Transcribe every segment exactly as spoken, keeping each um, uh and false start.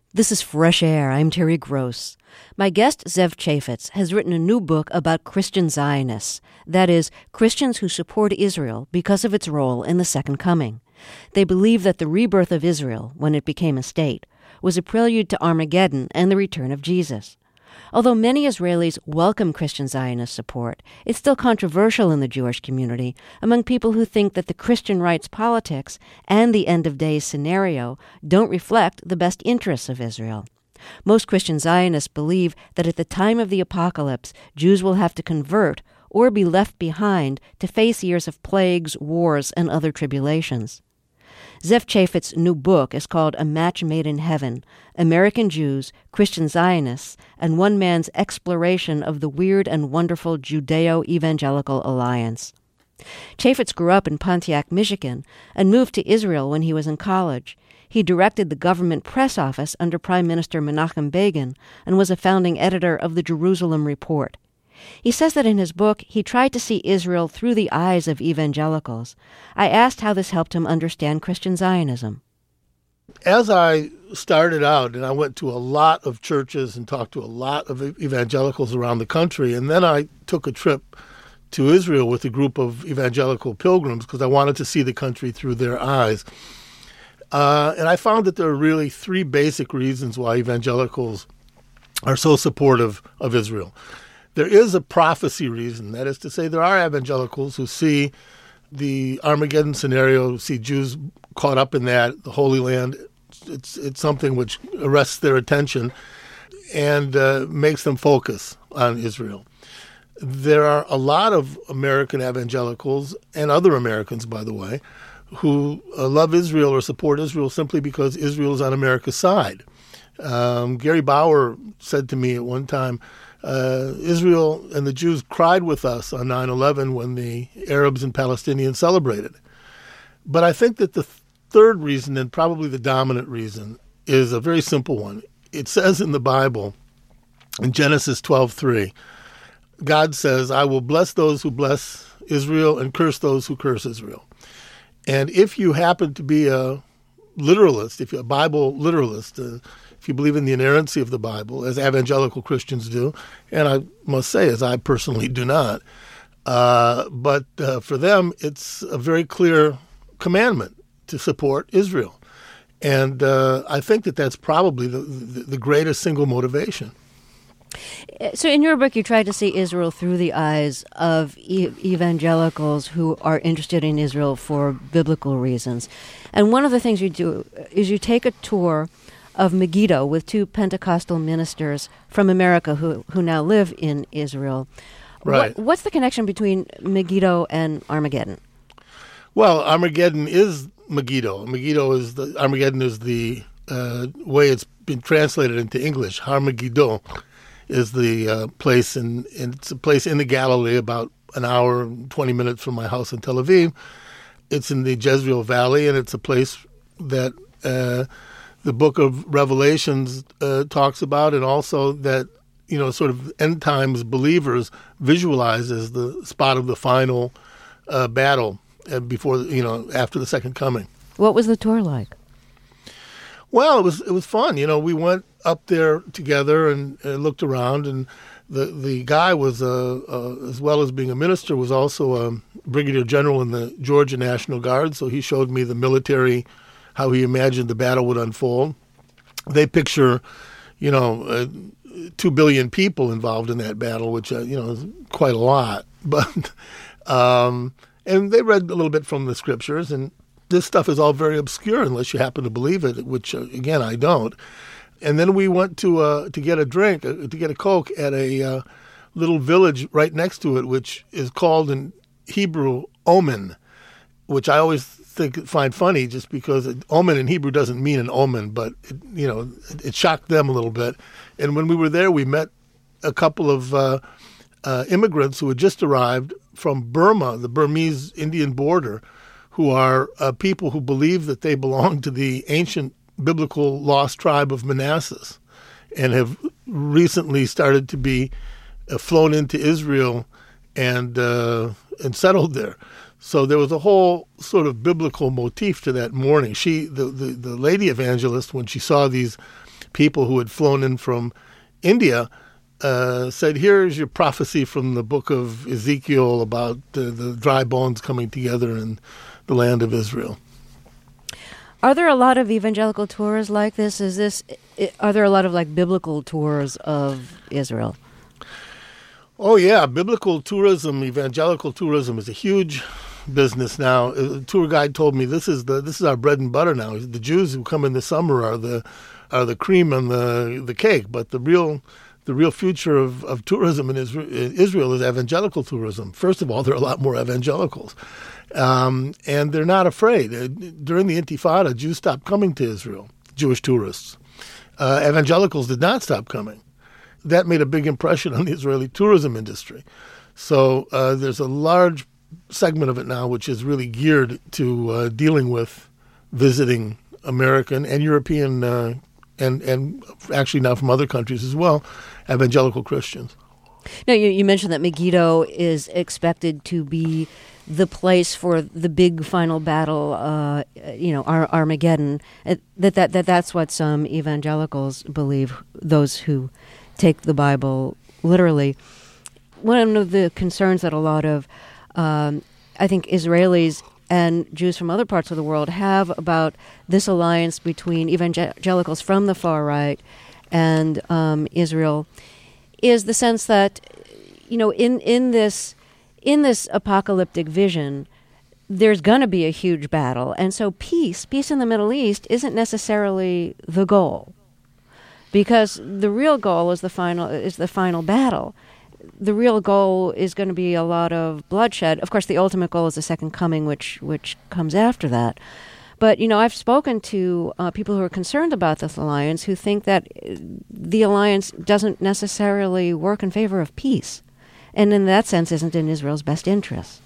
This is Fresh Air. I'm Terry Gross. My guest, Zev Chafetz, has written a new book about Christian Zionists, that is, Christians who support Israel because of its role in the Second Coming. They believe that the rebirth of Israel, when it became a state, was a prelude to Armageddon and the return of Jesus. Although many Israelis welcome Christian Zionist support, it's still controversial in the Jewish community among people who think that the Christian rights politics and the end-of-days scenario don't reflect the best interests of Israel. Most Christian Zionists believe that at the time of the apocalypse, Jews will have to convert or be left behind to face years of plagues, wars, and other tribulations. Zev Chafetz's new book is called A Match Made in Heaven, American Jews, Christian Zionists, and One Man's Exploration of the Weird and Wonderful Judeo-Evangelical Alliance. Chaffetz grew up in Pontiac, Michigan, and moved to Israel when he was in college. He directed the government press office under Prime Minister Menachem Begin and was a founding editor of the Jerusalem Report. He says that in his book, he tried to see Israel through the eyes of evangelicals. I asked how this helped him understand Christian Zionism. As I started out, and I went to a lot of churches and talked to a lot of evangelicals around the country, and then I took a trip to Israel with a group of evangelical pilgrims because I wanted to see the country through their eyes. Uh, and I found that there are really three basic reasons why evangelicals are so supportive of Israel. There is a prophecy reason. That is to say, there are evangelicals who see the Armageddon scenario, see Jews caught up in that, the Holy Land. It's it's something which arrests their attention and uh, makes them focus on Israel. There are a lot of American evangelicals, and other Americans, by the way, who uh, love Israel or support Israel simply because Israel is on America's side. Um, Gary Bauer said to me at one time, Uh, Israel and the Jews cried with us on nine eleven when the Arabs and Palestinians celebrated. But I think that the th- third reason, and probably the dominant reason, is a very simple one. It says in the Bible, in Genesis twelve three, God says, I will bless those who bless Israel and curse those who curse Israel. And if you happen to be a literalist, if you're a Bible literalist, uh, if you believe in the inerrancy of the Bible, as evangelical Christians do, and I must say, as I personally do not, uh, but uh, for them, it's a very clear commandment to support Israel. And uh, I think that that's probably the, the, the greatest single motivation. So in your book, you tried to see Israel through the eyes of e- evangelicals who are interested in Israel for biblical reasons. And one of the things you do is you take a tour of Megiddo with two Pentecostal ministers from America who, who now live in Israel. Right. What, what's the connection between Megiddo and Armageddon? Well, Armageddon is Megiddo. Megiddo is the Armageddon is the uh, way it's been translated into English. Har Megiddo is the uh, place, in, in it's a place in the Galilee, about an hour and twenty minutes from my house in Tel Aviv. It's in the Jezreel Valley, and it's a place that uh, the book of Revelations uh, talks about, and also that, you know, sort of end times believers visualize as the spot of the final uh, battle uh, before, you know, after the second coming. What was the tour like? Well, it was it was fun. You know, we went up there together and uh, looked around, and the the guy was, uh, uh, as well as being a minister, was also a brigadier general in the Georgia National Guard. So he showed me the military, how he imagined the battle would unfold. They picture, you know, uh, two billion people involved in that battle, which, uh, you know, is quite a lot. But um, and they read a little bit from the scriptures, and this stuff is all very obscure unless you happen to believe it, which, uh, again, I don't. And then we went to uh, to get a drink, uh, to get a Coke at a uh, little village right next to it, which is called in Hebrew Omen, which I always think find funny just because it, omen in Hebrew doesn't mean an omen, but, it, you know, it, it shocked them a little bit. And when we were there, we met a couple of uh, uh, immigrants who had just arrived from Burma, the Burmese Indian border, who are uh, people who believe that they belong to the ancient biblical lost tribe of Manassas and have recently started to be uh, flown into Israel and uh, and settled there. So there was a whole sort of biblical motif to that morning. She, the, the, the lady evangelist, when she saw these people who had flown in from India uh, said, here's your prophecy from the book of Ezekiel about uh, the dry bones coming together in the land of Israel. Are there a lot of evangelical tours like this? Is this? Are there a lot of like biblical tours of Israel? Oh yeah, biblical tourism, evangelical tourism is a huge business now. A tour guide told me this is the this is our bread and butter now. The Jews who come in the summer are the are the cream and the the cake, but the real the real future of, of tourism in Israel, Israel is evangelical tourism. First of all, there are a lot more evangelicals. Um, and they're not afraid. Uh, during the Intifada, Jews stopped coming to Israel, Jewish tourists. Uh, evangelicals did not stop coming. That made a big impression on the Israeli tourism industry. So uh, there's a large segment of it now which is really geared to uh, dealing with visiting American and European uh, and, and actually now from other countries as well, evangelical Christians. Now, you, you mentioned that Megiddo is expected to be the place for the big final battle, uh, you know, Ar- Armageddon. Uh, that, that that that's what some evangelicals believe, those who take the Bible literally. One of the concerns that a lot of, um, I think, Israelis and Jews from other parts of the world have about this alliance between evangelicals from the far right and um, Israel is the sense that, you know, in, in this in this apocalyptic vision, there's going to be a huge battle. And so peace, peace in the Middle East isn't necessarily the goal. Because the real goal is the final is the final battle. The real goal is going to be a lot of bloodshed. Of course, the ultimate goal is the second coming, which which comes after that. But, you know, I've spoken to uh, people who are concerned about this alliance who think that the alliance doesn't necessarily work in favor of peace. And in that sense, isn't in Israel's best interest.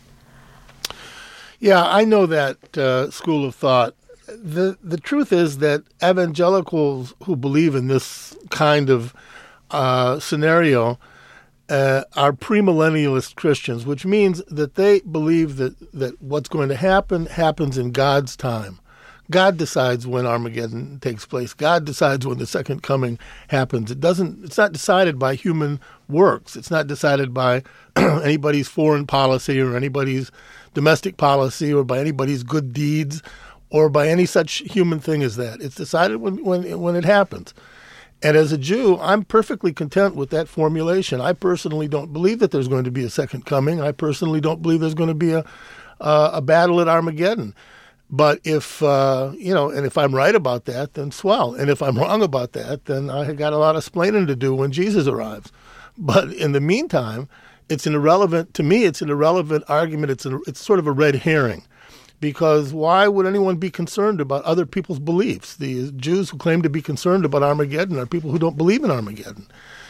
Yeah, I know that uh, school of thought. The the truth is that evangelicals who believe in this kind of uh, scenario uh, are premillennialist Christians, which means that they believe that, that what's going to happen happens in God's time. God decides when Armageddon takes place. God decides when the second coming happens. It doesn't. It's not decided by human works. It's not decided by anybody's foreign policy or anybody's domestic policy or by anybody's good deeds or by any such human thing as that. It's decided when when when it happens. And as a Jew, I'm perfectly content with that formulation. I personally don't believe that there's going to be a second coming. I personally don't believe there's going to be a uh, a battle at Armageddon. But if, uh, you know, and if I'm right about that, then swell. And if I'm wrong about that, then I got a lot of splaining to do when Jesus arrives. But in the meantime, it's an irrelevant, to me, it's an irrelevant argument. It's a, it's sort of a red herring. Because why would anyone be concerned about other people's beliefs? The Jews who claim to be concerned about Armageddon are people who don't believe in Armageddon.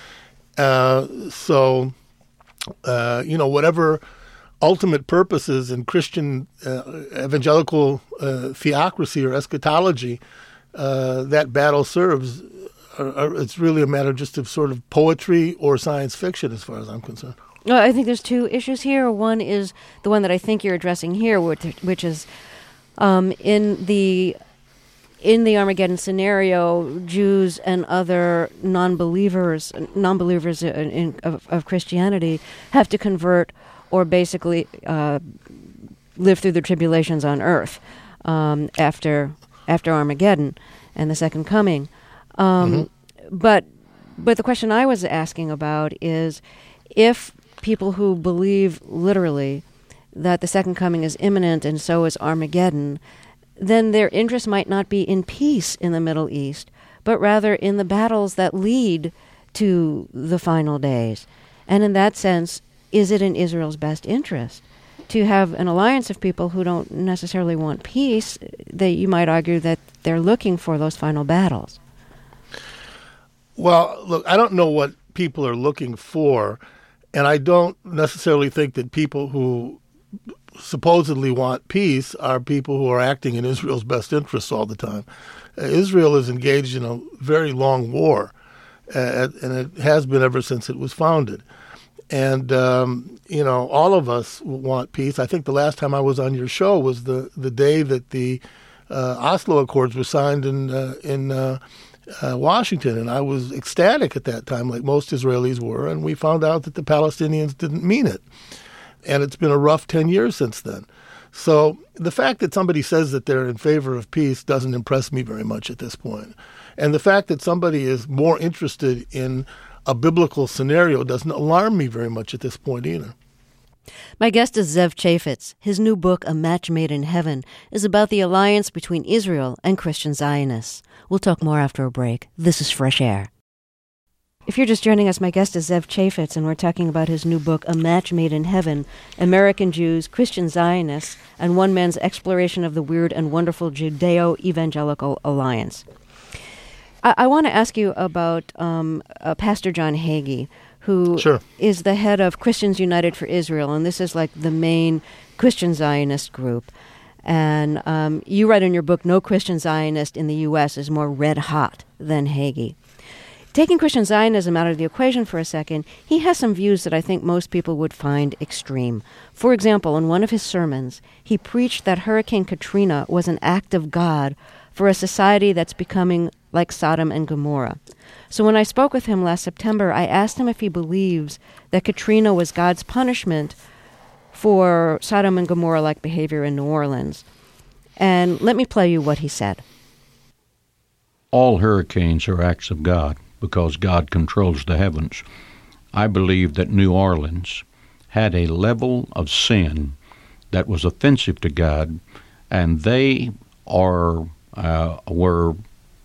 Uh, so, uh, you know, whatever ultimate purposes in Christian uh, evangelical uh, theocracy or eschatology uh, that battle serves, are, are, it's really a matter just of sort of poetry or science fiction as far as I'm concerned. Well, I think there's two issues here. One is the one that I think you're addressing here, which, which is um, in the in the Armageddon scenario, Jews and other non-believers, non-believers in, in, of, of Christianity have to convert or basically uh, live through the tribulations on earth um, after after Armageddon and the second coming. Um, mm-hmm. But but the question I was asking about is if people who believe literally that the second coming is imminent and so is Armageddon, then their interest might not be in peace in the Middle East, but rather in the battles that lead to the final days. And in that sense, is it in Israel's best interest to have an alliance of people who don't necessarily want peace, that you might argue that they're looking for those final battles? Well, look, I don't know what people are looking for, and I don't necessarily think that people who supposedly want peace are people who are acting in Israel's best interests all the time. Uh, Israel is engaged in a very long war, uh, and it has been ever since it was founded. And, um, you know, all of us want peace. I think the last time I was on your show was the, the day that the uh, Oslo Accords were signed in uh, in uh, uh, Washington. And I was ecstatic at that time, like most Israelis were, and we found out that the Palestinians didn't mean it. And it's been a rough ten years since then. So the fact that somebody says that they're in favor of peace doesn't impress me very much at this point. And the fact that somebody is more interested in a biblical scenario doesn't alarm me very much at this point either. My guest is Zev Chafetz. His new book, A Match Made in Heaven, is about the alliance between Israel and Christian Zionists. We'll talk more after a break. This is Fresh Air. If you're just joining us, my guest is Zev Chafetz, and we're talking about his new book, A Match Made in Heaven, American Jews, Christian Zionists, and one man's exploration of the weird and wonderful Judeo-Evangelical Alliance. I, I want to ask you about um, uh, Pastor John Hagee, who Sure. is the head of Christians United for Israel, and this is like the main Christian Zionist group. And um, you write in your book, no Christian Zionist in the U S is more red hot than Hagee. Taking Christian Zionism out of the equation for a second, he has some views that I think most people would find extreme. For example, in one of his sermons, he preached that Hurricane Katrina was an act of God for a society that's becoming like Sodom and Gomorrah. So when I spoke with him last September, I asked him if he believes that Katrina was God's punishment for Sodom and Gomorrah-like behavior in New Orleans. And let me play you what he said. All hurricanes are acts of God, because God controls the heavens. I believe that New Orleans had a level of sin that was offensive to God, and they are uh, were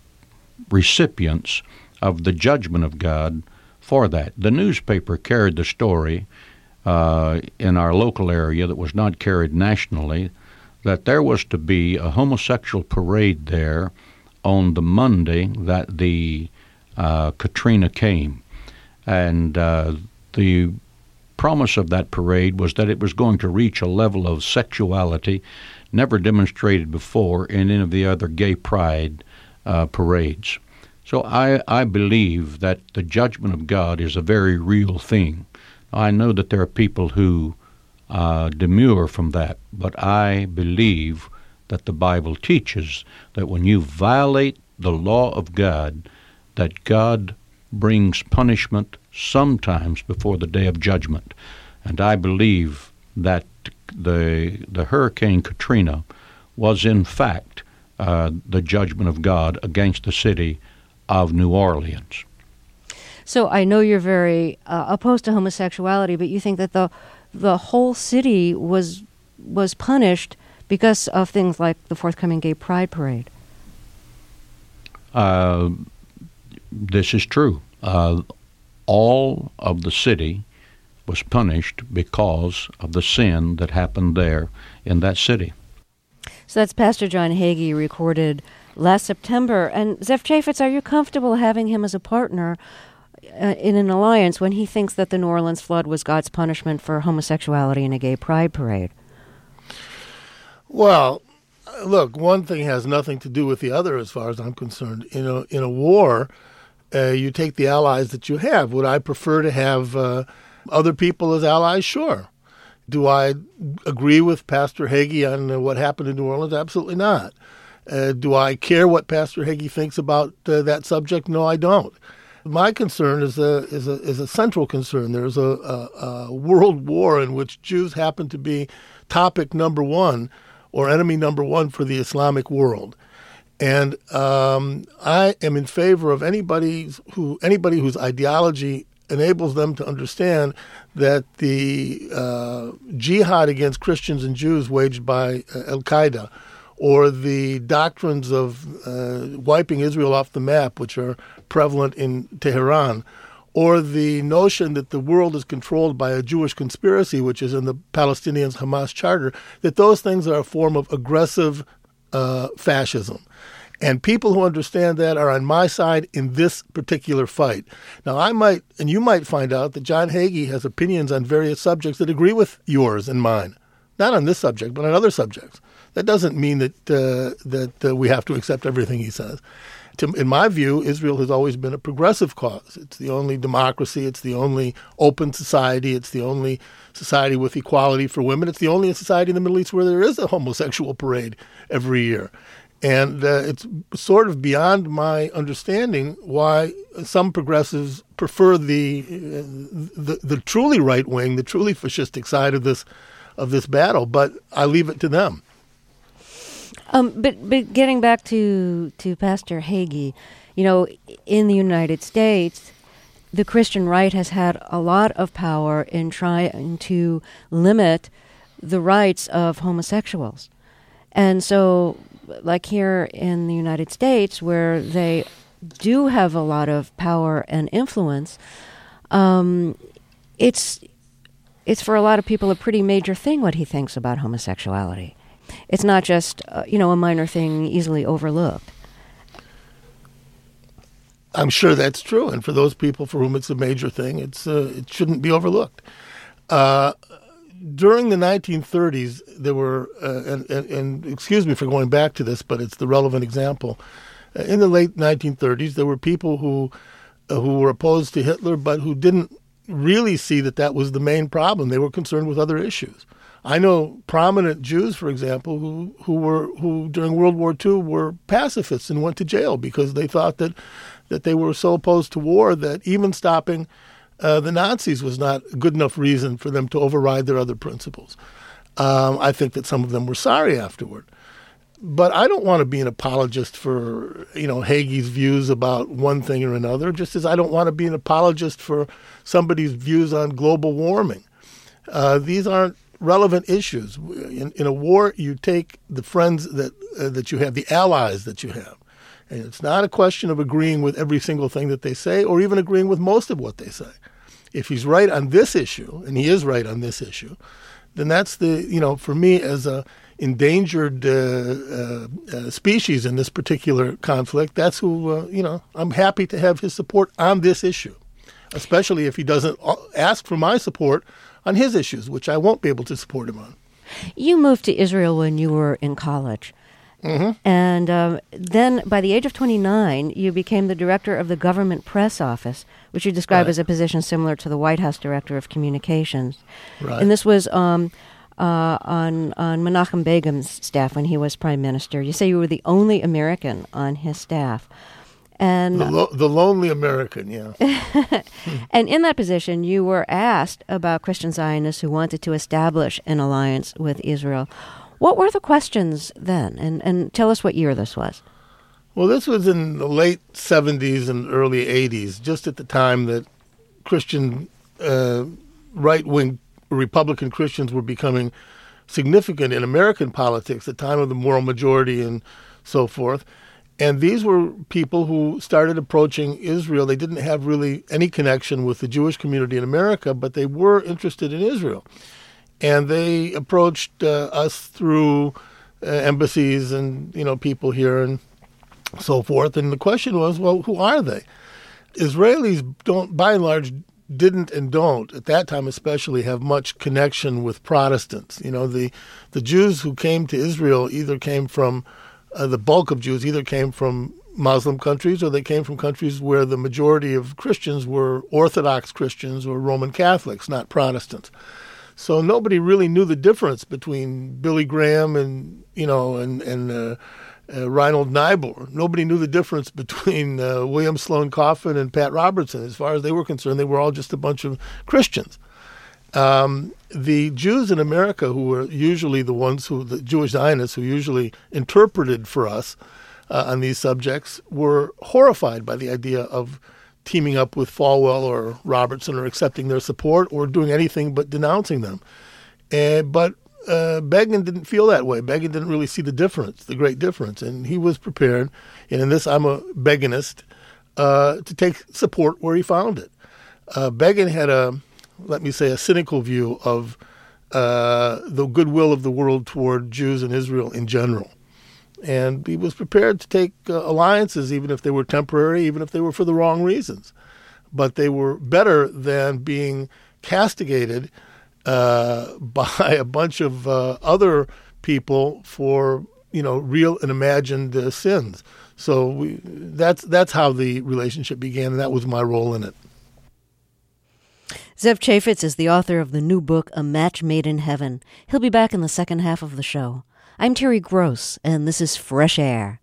recipients of the judgment of God for that. The newspaper carried the story uh, in our local area that was not carried nationally, that there was to be a homosexual parade there on the Monday that the Uh, Katrina came, and uh, the promise of that parade was that it was going to reach a level of sexuality never demonstrated before in any of the other gay pride uh, parades. So I, I believe that the judgment of God is a very real thing. I know that there are people who uh, demur from that, but I believe that the Bible teaches that when you violate the law of God, that God brings punishment sometimes before the day of judgment. And I believe that the the Hurricane Katrina was in fact uh, the judgment of God against the city of New Orleans. So I know you're very uh, opposed to homosexuality, but you think that the the whole city was was punished because of things like the forthcoming Gay Pride Parade. Uh, this is true. Uh, all of the city was punished because of the sin that happened there in that city. So that's Pastor John Hagee, recorded last September. And Zev Chafetz, are you comfortable having him as a partner uh, in an alliance when he thinks that the New Orleans flood was God's punishment for homosexuality in a gay pride parade? Well, look, one thing has nothing to do with the other as far as I'm concerned. In a, in a war, uh, you take the allies that you have. Would I prefer to have uh, other people as allies? Sure. Do I agree with Pastor Hagee on uh, what happened in New Orleans? Absolutely not. Uh, do I care what Pastor Hagee thinks about uh, that subject? No, I don't. My concern is a is a is a central concern. There's a, a, a world war in which Jews happen to be topic number one or enemy number one for the Islamic world, and um, I am in favor of anybody who anybody whose ideology enables them to understand that the uh, jihad against Christians and Jews waged by uh, Al-Qaeda, or the doctrines of uh, wiping Israel off the map, which are prevalent in Tehran, or the notion that the world is controlled by a Jewish conspiracy, which is in the Palestinians' Hamas charter, that those things are a form of aggressive uh, fascism. And people who understand that are on my side in this particular fight. Now, I might, and you might find out that John Hagee has opinions on various subjects that agree with yours and mine. Not on this subject, but on other subjects. That doesn't mean that uh, that uh, we have to accept everything he says. To, in my view, Israel has always been a progressive cause. It's the only democracy. It's the only open society. It's the only society with equality for women. It's the only society in the Middle East where there is a homosexual parade every year. And uh, it's sort of beyond my understanding why some progressives prefer the, uh, the the truly right wing, the truly fascistic side of this of this battle. But I leave it to them. Um, but but getting back to to Pastor Hagee, you know, in the United States, the Christian right has had a lot of power in trying to limit the rights of homosexuals, and so. Like here in the United States, where they do have a lot of power and influence, um, it's it's for a lot of people a pretty major thing what he thinks about homosexuality. It's not just uh, you know a minor thing easily overlooked. I'm sure that's true, and for those people for whom it's a major thing, it's uh, it shouldn't be overlooked. Uh, During the nineteen thirties, there were, uh, and, and, and excuse me for going back to this, but it's the relevant example. Uh, in the late nineteen thirties, there were people who uh, who were opposed to Hitler, but who didn't really see that that was the main problem. They were concerned with other issues. I know prominent Jews, for example, who who were who during World War Two were pacifists and went to jail because they thought that that they were so opposed to war that even stopping Uh, the Nazis was not a good enough reason for them to override their other principles. Um, I think that some of them were sorry afterward. But I don't want to be an apologist for, you know, Hagee's views about one thing or another, just as I don't want to be an apologist for somebody's views on global warming. Uh, these aren't relevant issues. In, in a war, you take the friends that uh, that you have, the allies that you have. And it's not a question of agreeing with every single thing that they say or even agreeing with most of what they say. If he's right on this issue, and he is right on this issue, then that's the, you know, for me as a endangered uh, uh, uh, species in this particular conflict, that's who, uh, you know, I'm happy to have his support on this issue, especially if he doesn't ask for my support on his issues, which I won't be able to support him on. You moved to Israel when you were in college. Mm-hmm. And um, then by the age of twenty-nine, you became the director of the government press office, which you describe right. as a position similar to the White House director of communications. Right. And this was um, uh, on, on Menachem Begin's staff when he was prime minister. You say you were the only American on his staff. And the, lo- the lonely American, yeah. And in that position, you were asked about Christian Zionists who wanted to establish an alliance with Israel. What were the questions then? And and tell us what year this was. Well, this was in the late seventies and early eighties, just at the time that Christian uh, right-wing Republican Christians were becoming significant in American politics, the time of the moral majority and so forth. And these were people who started approaching Israel. They didn't have really any connection with the Jewish community in America, but they were interested in Israel. And they approached uh, us through uh, embassies and, you know, people here and so forth. And the question was, well, who are they? Israelis don't, by and large, didn't and don't, at that time especially, have much connection with Protestants. You know, the, the Jews who came to Israel either came from, uh, the bulk of Jews either came from Muslim countries or they came from countries where the majority of Christians were Orthodox Christians or Roman Catholics, not Protestants. So nobody really knew the difference between Billy Graham and, you know, and, and uh, uh, Reinhold Niebuhr. Nobody knew the difference between uh, William Sloane Coffin and Pat Robertson. As far as they were concerned, they were all just a bunch of Christians. Um, the Jews in America, who were usually the ones who, the Jewish Zionists, who usually interpreted for us uh, on these subjects, were horrified by the idea of teaming up with Falwell or Robertson or accepting their support or doing anything but denouncing them. And, but uh, Begin didn't feel that way. Begin didn't really see the difference, the great difference. And he was prepared, and in this I'm a Beginist, uh, to take support where he found it. Uh, Begin had a, let me say, a cynical view of uh, the goodwill of the world toward Jews and Israel in general. And he was prepared to take uh, alliances, even if they were temporary, even if they were for the wrong reasons. But they were better than being castigated uh, by a bunch of uh, other people for, you know, real and imagined uh, sins. So we, that's that's how the relationship began, and that was my role in it. Zev Chafetz is the author of the new book, A Match Made in Heaven. He'll be back in the second half of the show. I'm Terry Gross, and this is Fresh Air.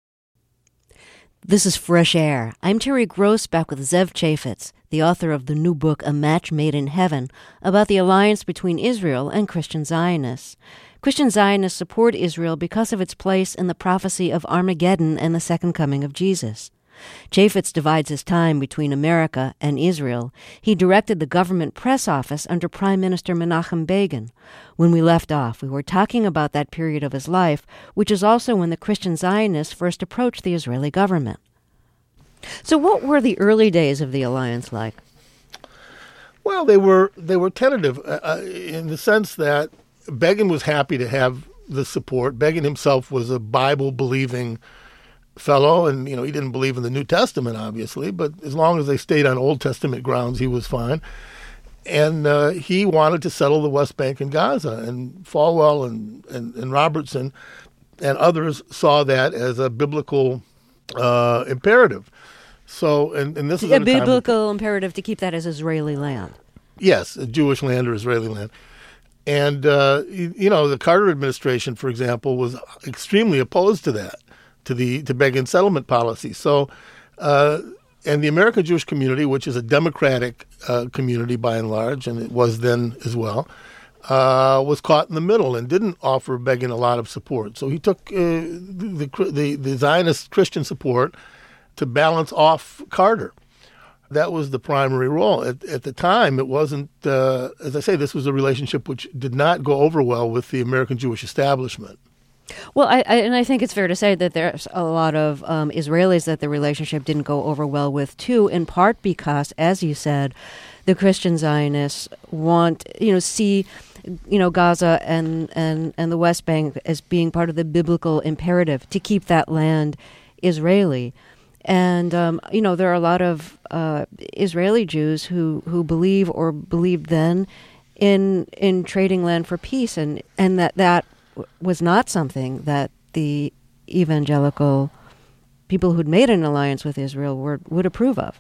This is Fresh Air. I'm Terry Gross, back with Zev Chafetz, the author of the new book, A Match Made in Heaven, about the alliance between Israel and Christian Zionists. Christian Zionists support Israel because of its place in the prophecy of Armageddon and the second coming of Jesus. Chafetz divides his time between America and Israel. He directed the government press office under Prime Minister Menachem Begin. When we left off, we were talking about that period of his life, which is also when the Christian Zionists first approached the Israeli government. So what were the early days of the alliance like? Well, they were they were tentative uh, in the sense that Begin was happy to have the support. Begin himself was a Bible-believing fellow, and you know he didn't believe in the New Testament, obviously, but as long as they stayed on Old Testament grounds, he was fine. And uh, he wanted to settle the West Bank and Gaza, and Falwell and, and, and Robertson and others saw that as a biblical uh, imperative. So, and, and this is a at a biblical time, imperative to keep that as Israeli land. Yes, a Jewish land or Israeli land. And, uh, you, you know, the Carter administration, for example, was extremely opposed to that, to the to Begin's settlement policy. So, uh, and the American Jewish community, which is a democratic uh, community by and large, and it was then as well, uh, was caught in the middle and didn't offer Begin a lot of support. So he took uh, the, the the Zionist Christian support to balance off Carter. That was the primary role. At, at the time, it wasn't, uh, as I say, this was a relationship which did not go over well with the American Jewish establishment. Well, I, I and I think it's fair to say that there's a lot of um, Israelis that the relationship didn't go over well with, too, in part because, as you said, the Christian Zionists want, you know, see, you know, Gaza and, and, and the West Bank as being part of the biblical imperative to keep that land Israeli. And, um, you know, there are a lot of uh, Israeli Jews who, who believe or believed then in in trading land for peace, and, and that that was not something that the evangelical people who'd made an alliance with Israel were, would approve of.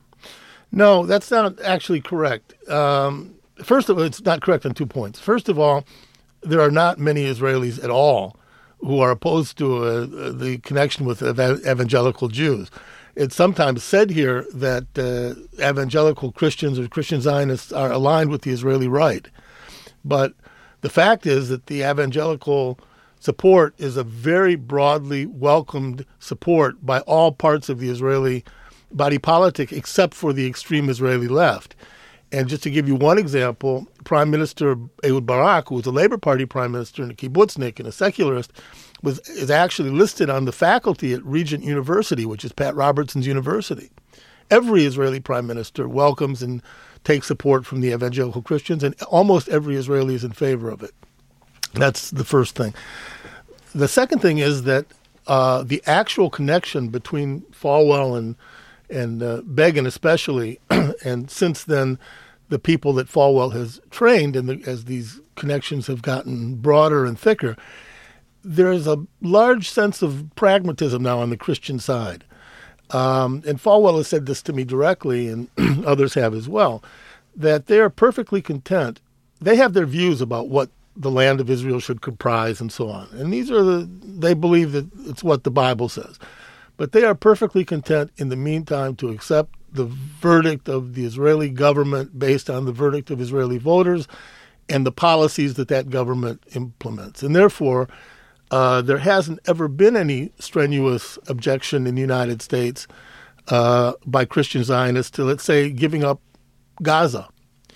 No, that's not actually correct. Um, first of all, it's not correct on two points. First of all, there are not many Israelis at all who are opposed to uh, the connection with ev- evangelical Jews. It's sometimes said here that uh, evangelical Christians or Christian Zionists are aligned with the Israeli right. But the fact is that the evangelical support is a very broadly welcomed support by all parts of the Israeli body politic, except for the extreme Israeli left. And just to give you one example, Prime Minister Ehud Barak, who was a Labor Party prime minister and a kibbutznik and a secularist, was is actually listed on the faculty at Regent University, which is Pat Robertson's university. Every Israeli prime minister welcomes and takes support from the evangelical Christians, and almost every Israeli is in favor of it. That's the first thing. The second thing is that uh, the actual connection between Falwell and and uh, Begin especially, and since then the people that Falwell has trained, and the, as these connections have gotten broader and thicker, there is a large sense of pragmatism now on the Christian side. Um, and Falwell has said this to me directly, and others have as well, that they are perfectly content. They have their views about what the land of Israel should comprise and so on. And these are the, they believe that it's what the Bible says. But they are perfectly content in the meantime to accept the verdict of the Israeli government based on the verdict of Israeli voters and the policies that that government implements. And therefore, uh, there hasn't ever been any strenuous objection in the United States uh, by Christian Zionists to, let's say, giving up Gaza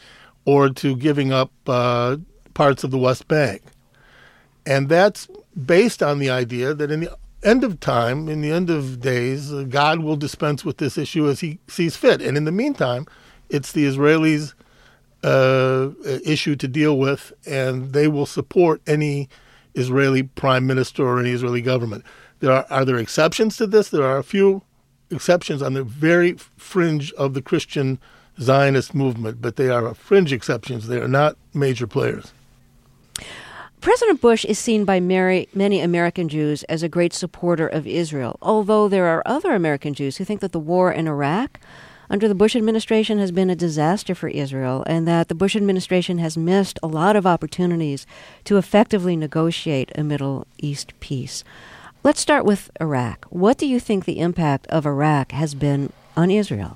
or to giving up uh, parts of the West Bank. And that's based on the idea that in the end of time, in the end of days, uh, God will dispense with this issue as he sees fit. And in the meantime, it's the Israelis' uh, issue to deal with, and they will support any Israeli prime minister or any Israeli government. There are, are there exceptions to this? There are a few exceptions on the very fringe of the Christian Zionist movement, but they are fringe exceptions. They are not major players. President Bush is seen by many, many American Jews as a great supporter of Israel, although there are other American Jews who think that the war in Iraq under the Bush administration has been a disaster for Israel, and that the Bush administration has missed a lot of opportunities to effectively negotiate a Middle East peace. Let's start with Iraq. What do you think the impact of Iraq has been on Israel?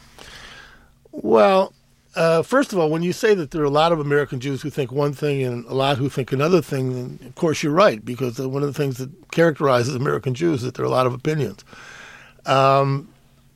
Well, uh, first of all, when you say that there are a lot of American Jews who think one thing and a lot who think another thing, then of course you're right, because one of the things that characterizes American Jews is that there are a lot of opinions. Um,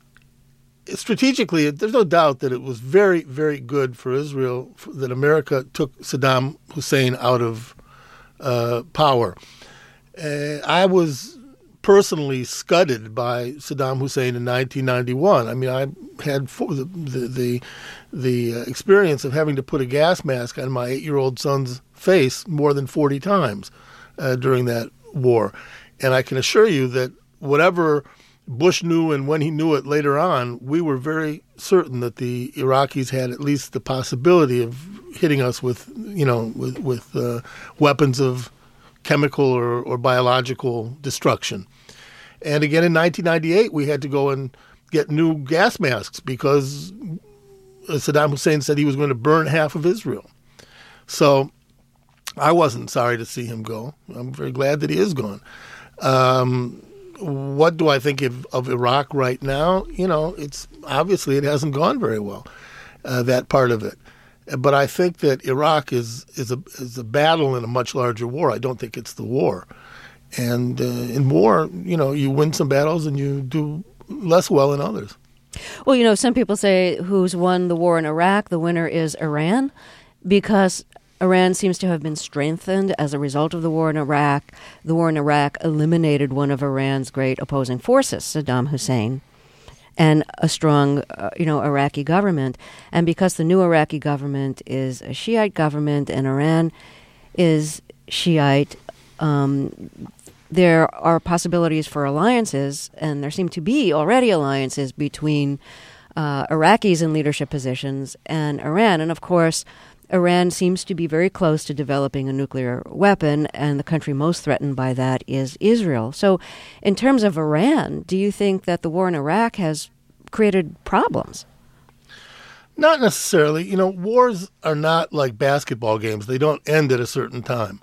strategically, there's no doubt that it was very, very good for Israel that America took Saddam Hussein out of uh, power. Uh, I was personally scudded by Saddam Hussein in nineteen ninety-one. I mean, I had the the the, the uh, experience of having to put a gas mask on my eight-year-old son's face more than forty times uh, during that war. And I can assure you that whatever Bush knew and when he knew it later on, we were very certain that the Iraqis had at least the possibility of hitting us with, you know, with, with uh, weapons of chemical or, or biological destruction. And again, in nineteen ninety-eight, we had to go and get new gas masks because Saddam Hussein said he was going to burn half of Israel. So I wasn't sorry to see him go. I'm very glad that he is gone. Um, what do I think of, of Iraq right now? You know, it's obviously it hasn't gone very well, uh, that part of it. But I think that Iraq is is a is a battle in a much larger war. I don't think it's the war. And uh, in war, you know, you win some battles and you do less well in others. Well, you know, some people say who's won the war in Iraq, the winner is Iran, because Iran seems to have been strengthened as a result of the war in Iraq. The war in Iraq eliminated one of Iran's great opposing forces, Saddam Hussein, and a strong, uh, you know, Iraqi government. And because the new Iraqi government is a Shiite government and Iran is Shiite, um, there are possibilities for alliances, and there seem to be already alliances between uh, Iraqis in leadership positions and Iran. And of course, Iran seems to be very close to developing a nuclear weapon, and the country most threatened by that is Israel. So in terms of Iran, do you think that the war in Iraq has created problems? Not necessarily. You know, wars are not like basketball games. They don't end at a certain time.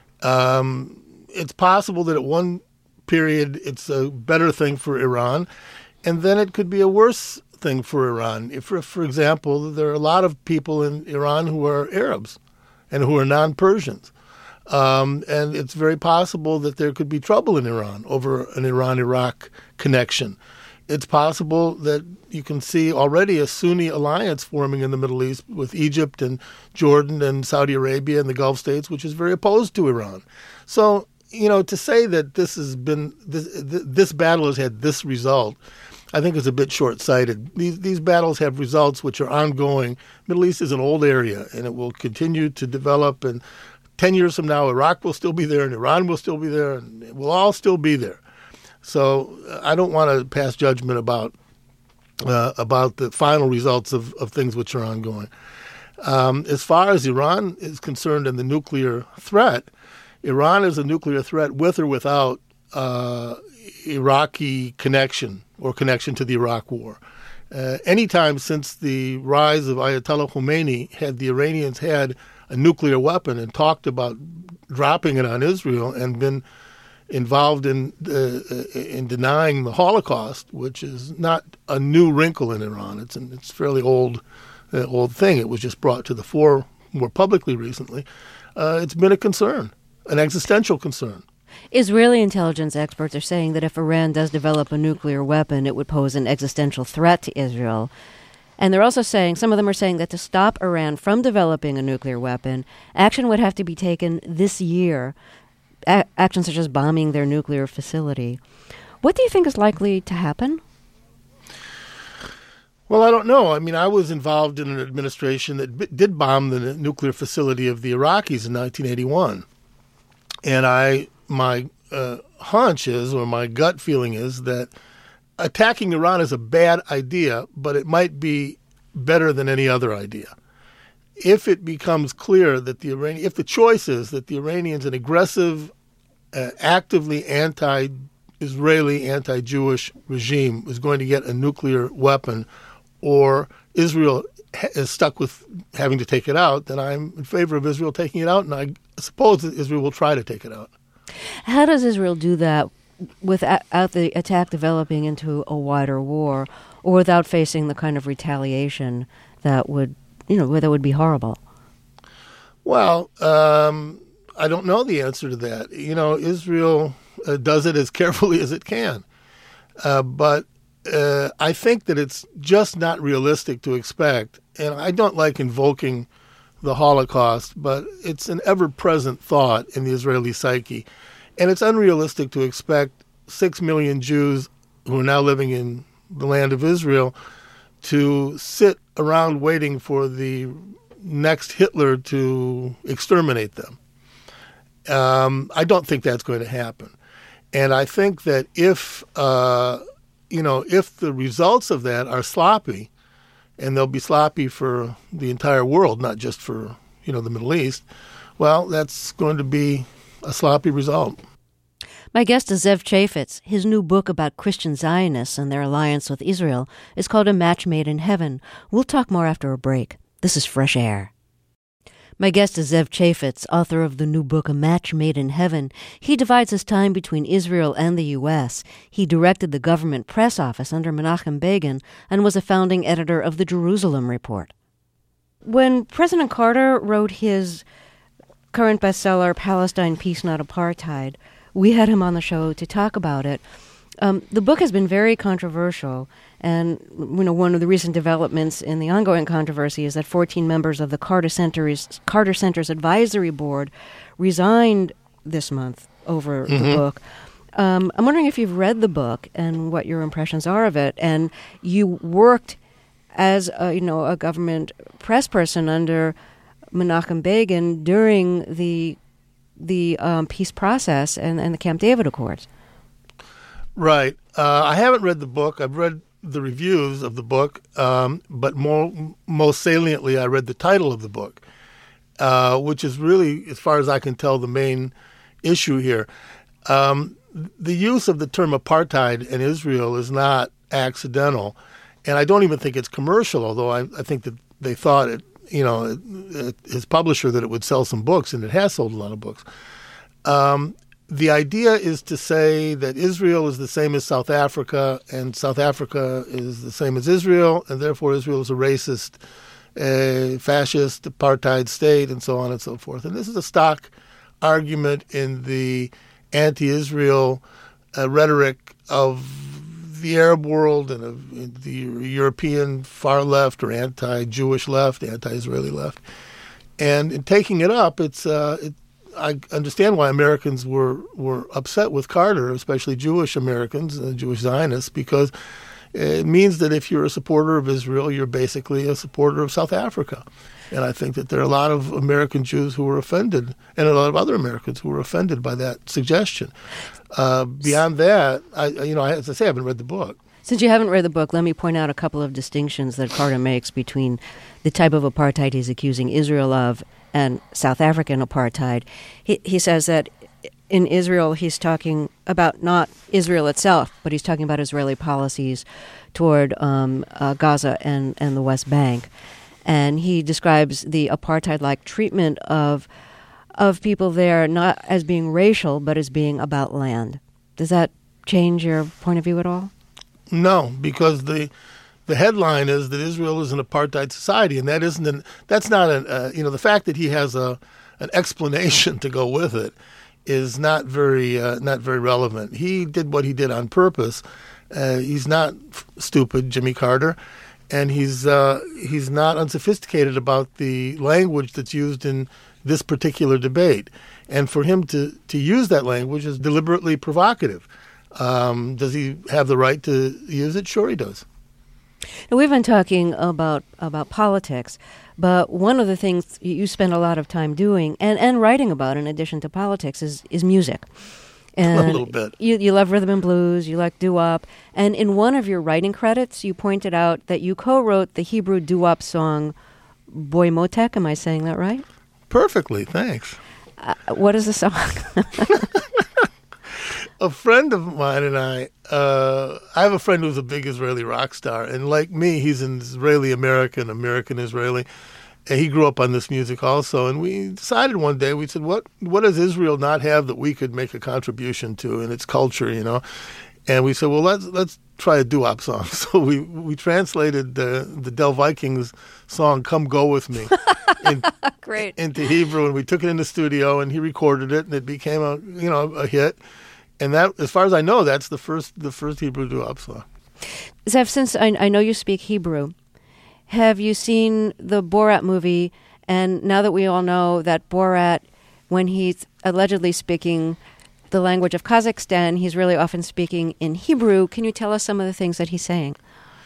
Um, it's possible that at one period it's a better thing for Iran, and then it could be a worse thing for Iran. If, for, for example, there are a lot of people in Iran who are Arabs and who are non-Persians. Um, and it's very possible that there could be trouble in Iran over an Iran-Iraq connection. It's possible that you can see already a Sunni alliance forming in the Middle East with Egypt and Jordan and Saudi Arabia and the Gulf states, which is very opposed to Iran. So, you know, to say that this has been this, this battle has had this result, I think is a bit short-sighted. These these battles have results which are ongoing. Middle East is an old area, and it will continue to develop. And ten years from now, Iraq will still be there, and Iran will still be there, and we'll all still be there. So I don't want to pass judgment about uh, about the final results of, of things which are ongoing. Um, as far as Iran is concerned and the nuclear threat, Iran is a nuclear threat with or without uh, Iraqi connection or connection to the Iraq War. Uh, anytime since the rise of Ayatollah Khomeini, had the Iranians had a nuclear weapon and talked about dropping it on Israel and been involved in uh, in denying the Holocaust, which is not a new wrinkle in Iran. It's an, it's a fairly old uh, old thing. It was just brought to the fore more publicly recently. Uh, it's been a concern, an existential concern. Israeli intelligence experts are saying that if Iran does develop a nuclear weapon, it would pose an existential threat to Israel. And they're also saying, some of them are saying that to stop Iran from developing a nuclear weapon, action would have to be taken this year, a- action such as bombing their nuclear facility. What do you think is likely to happen? Well, I don't know. I mean, I was involved in an administration that b- did bomb the nuclear facility of the Iraqis in nineteen eighty-one. And I... My uh, hunch is, or my gut feeling is, that attacking Iran is a bad idea, but it might be better than any other idea. If it becomes clear that the Iranian, if the choice is that the Iranians, an aggressive, uh, actively anti-Israeli, anti-Jewish regime, is going to get a nuclear weapon, or Israel is stuck with having to take it out, then I'm in favor of Israel taking it out, and I suppose that Israel will try to take it out. How does Israel do that without the attack developing into a wider war, or without facing the kind of retaliation that would, you know, that would be horrible? Well, um, I don't know the answer to that. You know, Israel uh, does it as carefully as it can, uh, but uh, I think that it's just not realistic to expect. And I don't like invoking the Holocaust, but it's an ever-present thought in the Israeli psyche. And it's unrealistic to expect six million Jews who are now living in the land of Israel to sit around waiting for the next Hitler to exterminate them. Um, I don't think that's going to happen. And I think that if, uh, you know, if the results of that are sloppy, and they'll be sloppy for the entire world, not just for, you know, the Middle East, well, that's going to be a sloppy result. My guest is Zev Chafetz. His new book about Christian Zionists and their alliance with Israel is called A Match Made in Heaven. We'll talk more after a break. This is Fresh Air. My guest is Zev Chafetz, author of the new book A Match Made in Heaven. He divides his time between Israel and the U S. He directed the government press office under Menachem Begin and was a founding editor of the Jerusalem Report. When President Carter wrote his current bestseller, Palestine, Peace, Not Apartheid, we had him on the show to talk about it. Um, the book has been very controversial, and you know one of the recent developments in the ongoing controversy is that fourteen members of the Carter Center's, Carter Center's advisory board resigned this month over mm-hmm. the book. Um, I'm wondering if you've read the book and what your impressions are of it. And you worked as a, you know a government press person under Menachem Begin during the the um, peace process and, and the Camp David Accords. Right. Uh, I haven't read the book. I've read the reviews of the book, um, but more most saliently, I read the title of the book, uh, which is really, as far as I can tell, the main issue here. Um, the use of the term apartheid in Israel is not accidental, and I don't even think it's commercial, although I, I think that they thought it, you know, his publisher, that it would sell some books, and it has sold a lot of books. Um, the idea is to say that Israel is the same as South Africa, and South Africa is the same as Israel, and therefore Israel is a racist, uh, fascist, apartheid state, and so on and so forth. And this is a stock argument in the anti-Israel uh, rhetoric of the Arab world and of the European far left or anti-Jewish left, anti-Israeli left. And in taking it up, it's uh, it, I understand why Americans were, were upset with Carter, especially Jewish Americans, uh, Jewish Zionists, because it means that if you're a supporter of Israel, you're basically a supporter of South Africa. And I think that there are a lot of American Jews who were offended, and a lot of other Americans who were offended by that suggestion. Uh, beyond that, I, you know, as I say, I haven't read the book. Since you haven't read the book, let me point out a couple of distinctions that Carter makes between the type of apartheid he's accusing Israel of and South African apartheid. He, he says that in Israel, he's talking about not Israel itself, but he's talking about Israeli policies toward um, uh, Gaza and, and the West Bank. And he describes the apartheid-like treatment of of people there not as being racial, but as being about land. Does that change your point of view at all? No, because the the headline is that Israel is an apartheid society, and that isn't an, that's not an uh, you know the fact that he has a an explanation to go with it is not very uh, not very relevant. He did what he did on purpose. Uh, he's not f- stupid, Jimmy Carter. And he's uh, he's not unsophisticated about the language that's used in this particular debate. And for him to, to use that language is deliberately provocative. Um, does he have the right to use it? Sure he does. Now, we've been talking about about politics, but one of the things you spend a lot of time doing and, and writing about in addition to politics is, is music. And a little bit. You, you love rhythm and blues, you like doo-wop. And in one of your writing credits, you pointed out that you co-wrote the Hebrew doo-wop song Boy Motek. Am I saying that right? Perfectly, thanks. Uh, what is the song? A friend of mine and I, uh, I have a friend who's a big Israeli rock star, and like me, he's an Israeli-American, American-Israeli, and he grew up on this music also. And we decided one day, we said, what what does Israel not have that we could make a contribution to in its culture, you know? And we said, well, let's let's try a doo-wop song. So we we translated the the Del Vikings song "Come Go With Me" in, Great. into Hebrew, and we took it in the studio, and he recorded it, and it became a you know a hit. And that, as far as I know, that's the first the first Hebrew doo-wop song. Zev, since I, I know you speak Hebrew, have you seen the Borat movie? And now that we all know that Borat, when he's allegedly speaking the language of Kazakhstan, he's really often speaking in Hebrew. Can you tell us some of the things that he's saying?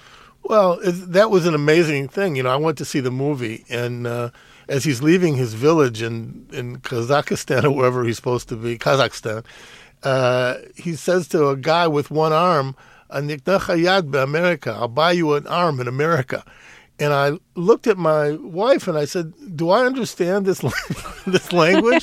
Well, it, that was an amazing thing. You know, I went to see the movie, and uh, as he's leaving his village in, in Kazakhstan or wherever he's supposed to be, Kazakhstan, uh, he says to a guy with one arm, "Aniknacha yad be'Amerika, I'll buy you an arm in America." And I looked at my wife and I said, "Do I understand this this language?"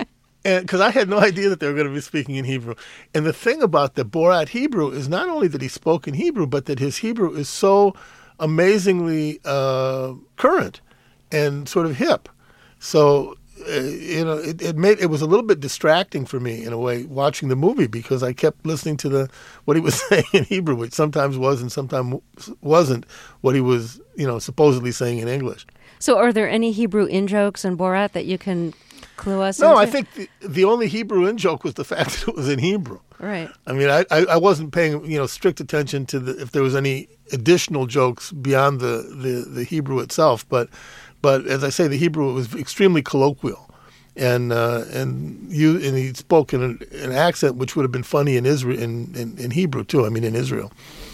And because I had no idea that they were going to be speaking in Hebrew. And the thing about the Borat Hebrew is not only that he spoke in Hebrew, but that his Hebrew is so amazingly uh, current and sort of hip. So, uh, you know, it, it made it was a little bit distracting for me in a way watching the movie, because I kept listening to the what he was saying in Hebrew, which sometimes was and sometimes wasn't what he was, you know, supposedly saying in English. So are there any Hebrew in-jokes in Borat that you can clue us No, into? I think the, the only Hebrew in-joke was the fact that it was in Hebrew. Right. I mean, I, I, I wasn't paying, you know, strict attention to the, if there was any additional jokes beyond the, the, the Hebrew itself. But, but as I say, the Hebrew was extremely colloquial, and uh, and you and he spoke in an, an accent which would have been funny in Israel in, in, in Hebrew too. I mean, in Israel.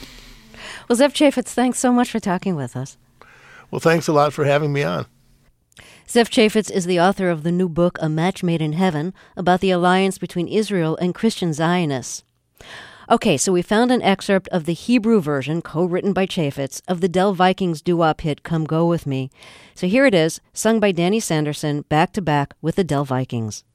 Well, Zev Chafetz, thanks so much for talking with us. Well, thanks a lot for having me on. Zev Chafetz is the author of the new book, A Match Made in Heaven, about the alliance between Israel and Christian Zionists. Okay, so we found an excerpt of the Hebrew version, co-written by Chafetz, of the Del Vikings doo-wop hit Come Go With Me. So here it is, sung by Danny Sanderson, back-to-back with the Del Vikings.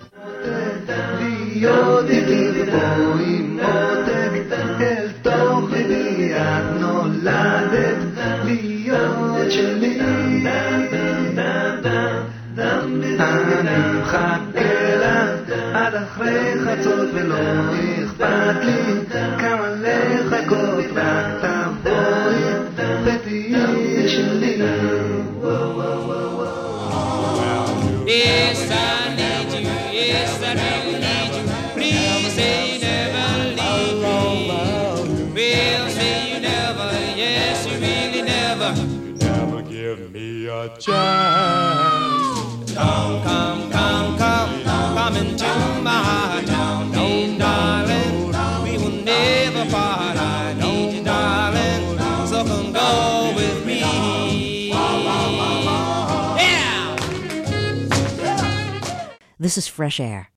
אני מחכה לה עד אחרי חצות ולא אכפת לי כמה לחכות, רק תבואי ותהיי שלי. Yes, I need you, yes, I really need you. Please say you never leave me. Well, say you never, yes, you really never. You never give me a chance. Come, come, come, come, come into my heart. Oh, darling, we will never part. I need you, darling, so come go with me. Yeah! This is Fresh Air.